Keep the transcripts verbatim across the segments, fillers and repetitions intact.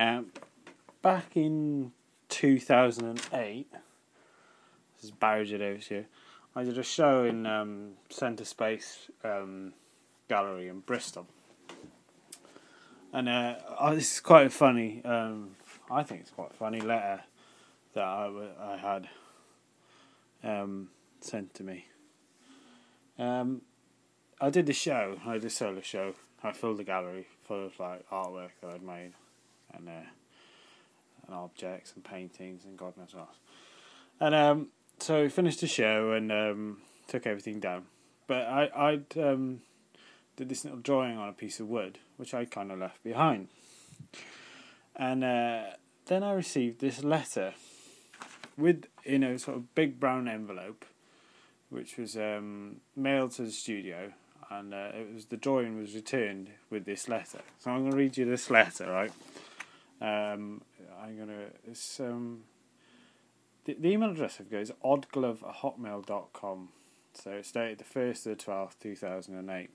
Um, back in two thousand eight, this is Barry Davis here, I did a show in um, Centre Space um, Gallery in Bristol. And uh, oh, this is quite a funny, um, I think it's quite a funny letter that I, I had um, sent to me. Um, I did the show, I did a solo show. I filled the gallery full of like artwork that I'd made and, uh, and objects and paintings and God knows what. And um, so we finished the show and um, took everything down. But I I'd um, did this little drawing on a piece of wood, which I kind of left behind. And uh, then I received this letter with, in a sort of big brown envelope, which was um, mailed to the studio, and uh, it was the drawing was returned with this letter. So I'm going to read you this letter, right? Um, I'm going to it's um the, the email address I've got is oddglove at hotmail dot com. So it's dated the first of the twelfth, two thousand and eight.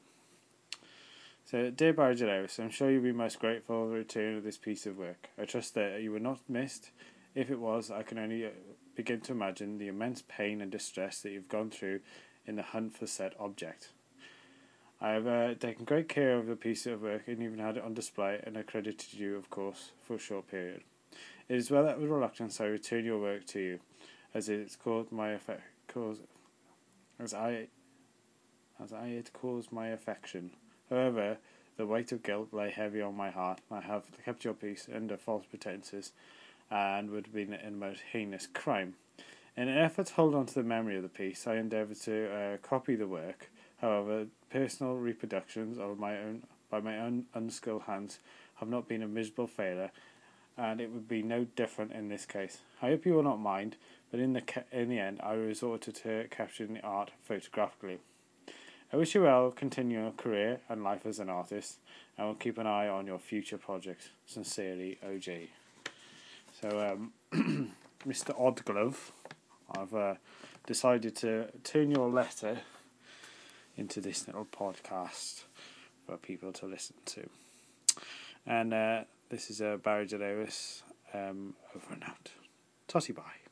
So, dear Barry Davis, I'm sure you'll be most grateful for the return of this piece of work. I trust that you were not missed. If it was, I can only begin to imagine the immense pain and distress that you've gone through in the hunt for said object. I have uh, taken great care of the piece of work and even had it on display, and I credited you, of course, for a short period. It is well that with reluctance I return your work to you, as it's caused my affect, cause, as I, as I it caused my affection. However, the weight of guilt lay heavy on my heart. I have kept your peace under false pretences, and would have been a most heinous crime. In an effort to hold on to the memory of the piece, I endeavoured to uh, copy the work. However, personal reproductions of my own by my own unskilled hands have not been a miserable failure, and it would be no different in this case. I hope you will not mind, but in the ca- in the end, I resorted to capturing the art photographically. I wish you well, continue your career and life as an artist, and will keep an eye on your future projects. Sincerely, O G. So, um, Mister Oddglove, I've uh, decided to turn your letter into this little podcast for people to listen to. And uh, this is uh, Barry Davis, um, over and out. Totty bye.